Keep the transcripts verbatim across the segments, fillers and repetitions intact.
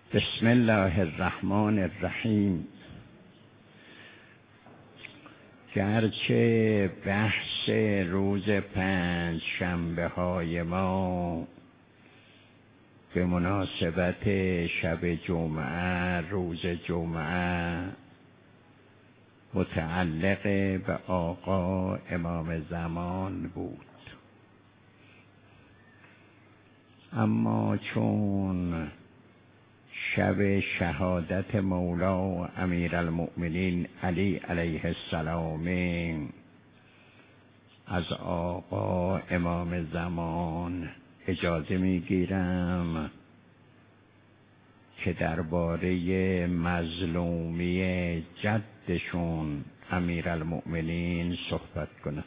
بسم الله الرحمن الرحیم. گرچه بحث روز پنج شنبه های ما به مناسبت شب جمعه، روز جمعه، متعلق به آقا امام زمان بود، اما چون شب شهادت مولا امیرالمؤمنین علی علیه السلام از آقا امام زمان اجازه میگیرم که درباره مظلومی جدشون امیرالمؤمنین صحبت کنم.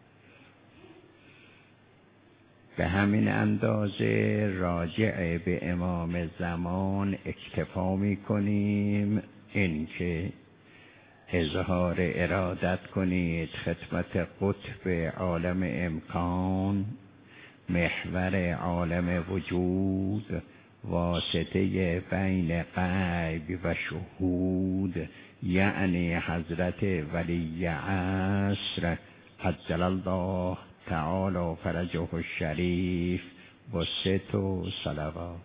به همین اندازه راجع به امام زمان اکتفا می کنیم، اینکه اظهار ارادت کنید خدمت قطب عالم امکان، محور عالم وجود، واسطه بین غیب و شهود، یعنی حضرت ولی عصر عجل الله تعالی فرجه الشریف با ست و صلوات.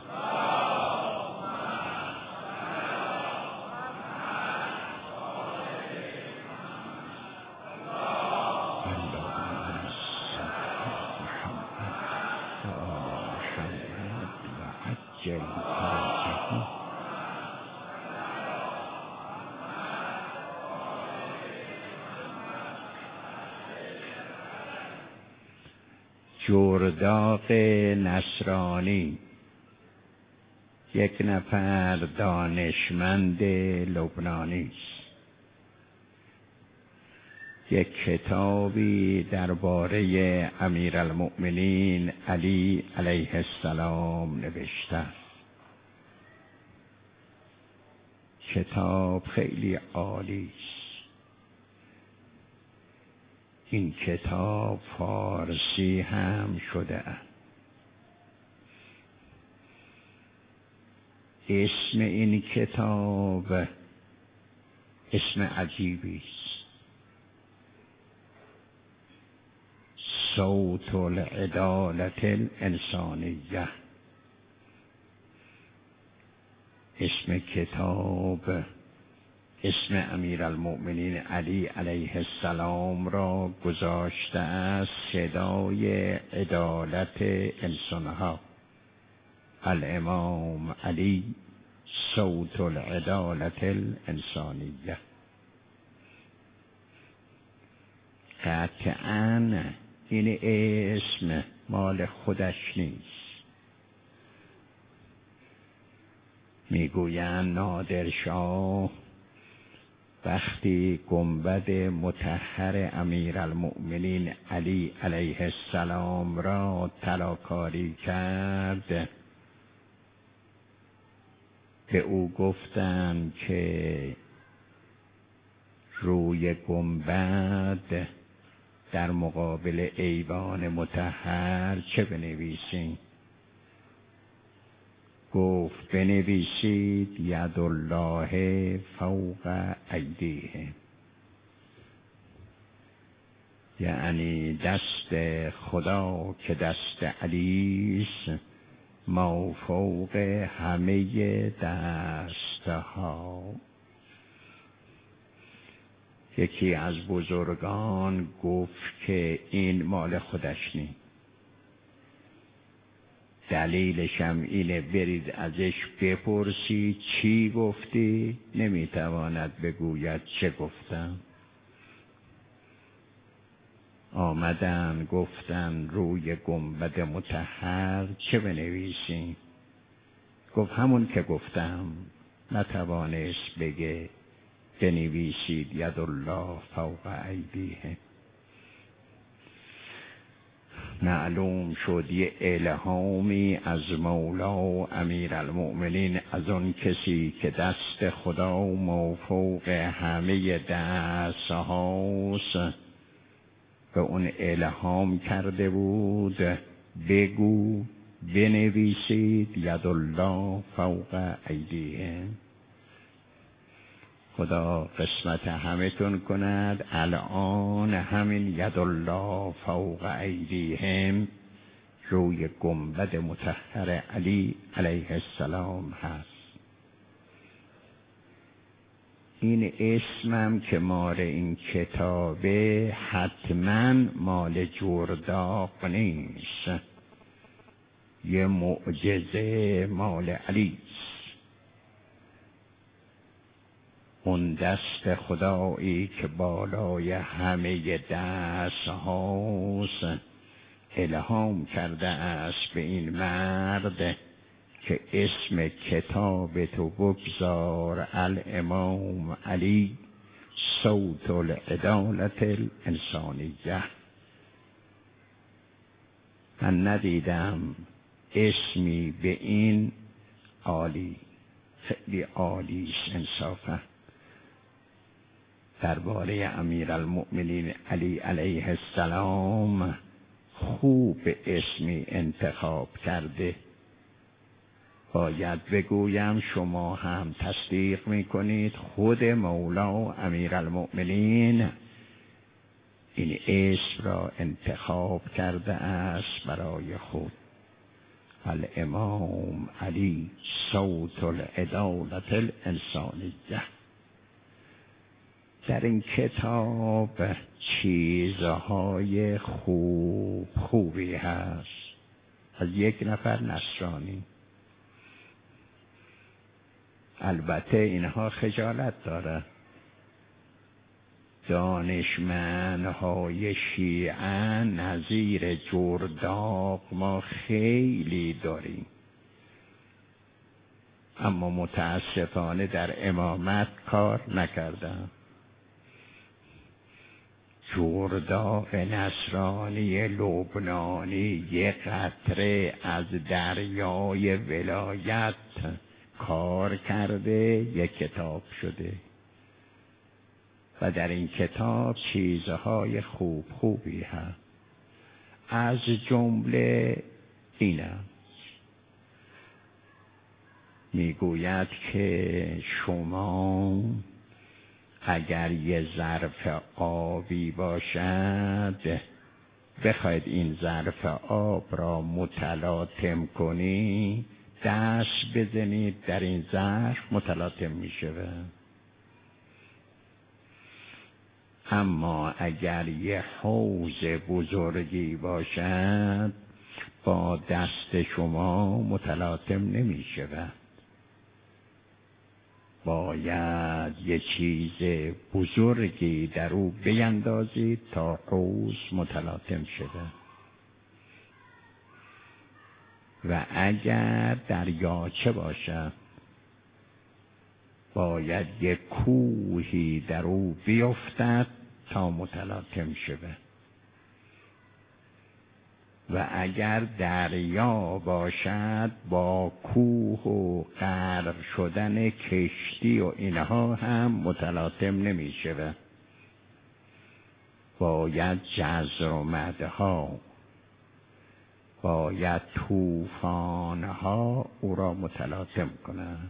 جرداق نصرانی یک نفر دانشمند لبنانی است. یک کتابی درباره امیرالمؤمنین علی علیه السلام نوشته. کتاب خیلی عالی است. این کتاب فارسی هم شده. اسم این کتاب اسم عجیبی است. صوت العدالت الانسانیه. اسم کتاب اسم امیرالمؤمنین علی علیه السلام را گذاشته است صدای عدالت انسانها. الامام علی صوت العدالت الانسانیه. قطعاً این اسم مال خودش نیست. میگویند نادرشاه وقتی گنبد مطهر امیرالمؤمنین علی علیه السلام را طلاکاری کرد، به او گفتند که روی گنبد در مقابل ایوان مطهر چه بنویسیم؟ گفت بنویسید ید الله فوق ایدیهم، یعنی دست خدا که دست علی است ما فوق همه دستها. یکی از بزرگان گفت که این مال خودش نیست. دلیلش هم اینه برید ازش بپرسید چی گفتی، نمیتواند بگوید چه گفتم. آمدن گفتن روی گنبد مطهر چه بنویسیم؟ گفت همون که گفتم. نتوانست بگه بنویسید ید الله فوق ایدیهم. معلوم شد یه الهامی از مولا و امیرالمؤمنین، از آن کسی که دست خدا موفوق همه دست هاست، به اون الهام کرده بود بگو بنویسید ید الله فوق ایدیهم. خدا قسمت همتون کند الان همین ید الله فوق ایدیهم روی گنبد مطهر علی علیه السلام هست. این اسمم که مال این کتابه حتما مال جرداق نیست، یه معجزه مال علی است. اون دست خدایی که بالای همه دست هاست الهام کرده است به این مرد که اسم کتاب تو بگذار الامام علی صوت العدالت الانسانیه. من ندیدم اسمی به این عالی، خیلی عالی است انصافا. درباره امیرالمؤمنین علی علیه السلام خوب اسمی انتخاب کرده. باید بگویم شما هم تصدیق میکنید خود مولا امیرالمؤمنین این اسم را انتخاب کرده است برای خود. الامام علی صوت العدالت الانسانیه. در این کتاب چیزهای خوب خوبی هست از یک نفر نصرانی. البته اینها خجالت داره. دانشمندهای شیعه نظیر جرداق ما خیلی داریم، اما متاسفانه در امامت کار نکردن. جرداق نصرانی لبنانی یک قطره از دریای ولایت کار کرده، یک کتاب شده و در این کتاب چیزهای خوب خوبی هست. از جمله اینم میگوید که شما اگر یه ظرف آبی باشد بخواید این ظرف آب را متلاطم کنی، دست بزنید در این ظرف متلاطم می شود. اما اگر یه حوض بزرگی باشد با دست شما متلاطم نمی شود. باید یه چیز بزرگی در او بیندازید تا حوض متلاطم شود. و اگر دریاچه باشد باید یک کوهی در او بیفتد تا متلاطم شود. و اگر دریا باشد با کوه و غرق شدن کشتی و اینها هم متلاطم نمی شود. باید جزر و مدها، باید طوفانها او را متلاطم کنند.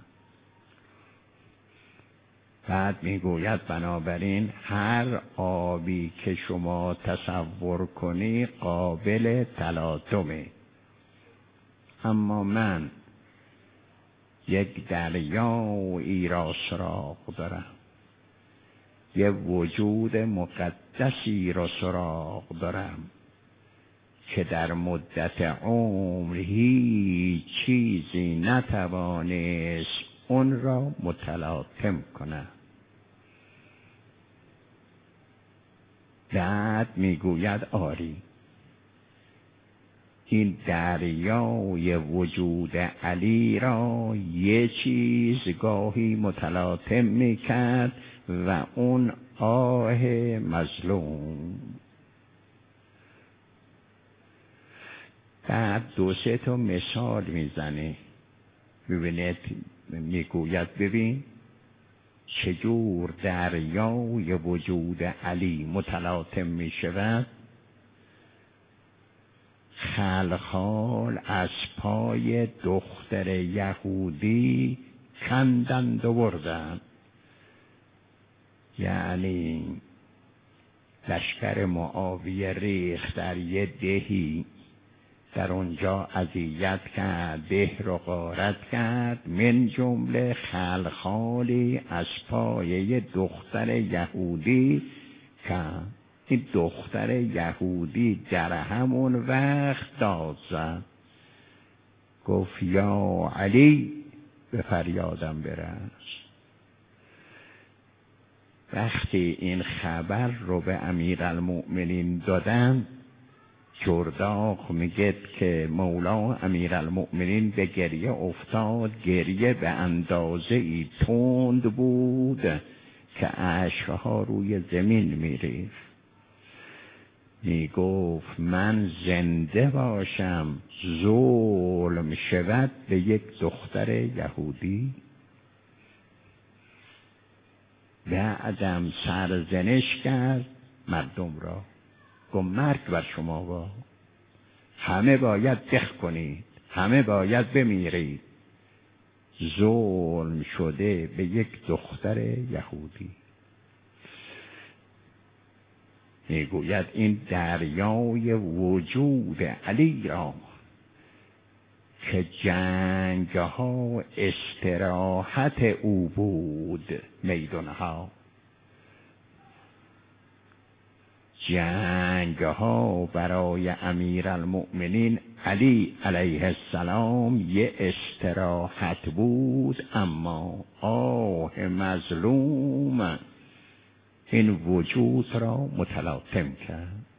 بعد میگوید بنابراین هر آبی که شما تصور کنی قابل تلاطمه. اما من یک دریایی را سراغ دارم، یک وجود مقدسی را سراغ دارم که در مدت عمر هیچ چیزی نتوانست اون را متلاطم کنه. بعد میگوید آری این دریای وجود علی را یه چیز گاهی متلاطم میکرد و اون آه مظلوم. بعد دو سه تا مثال میزنه. ببینید میگوید ببین چجور دریای وجود علی متلاطم می شود. خلخال از پای دختر یهودی کندند و بردند. یعنی لشکر معاویه ریخت در یه دهی، در اونجا اذیت کرد، ده رو غارت کرد، من جمله خلخالی از پای دختر یهودی که این دختر یهودی در همون وقت داد زد، گفت یا علی به فریادم برس. وقتی این خبر رو به امیرالمؤمنین دادن، جرداق میگه که مولا امیرالمؤمنین به گریه افتاد. گریه به اندازه ای تند بود که اشکها روی زمین میریخت. میگفت من زنده باشم ظلم شود به یک دختر یهودی؟ بعدم سرزنش کرد مردم را، گفت مرگ بر شما با، همه باید دخ کنید، همه باید بمیرید، ظلم شده به یک دختر یهودی. میگوید این دریای وجود علی را که جنگ ها استراحت او بود، میدان ها جنگ ها برای امیرالمؤمنین علی علیه السلام یه استراحت بود، اما آه مظلوم این وجود را متلاطم کرد.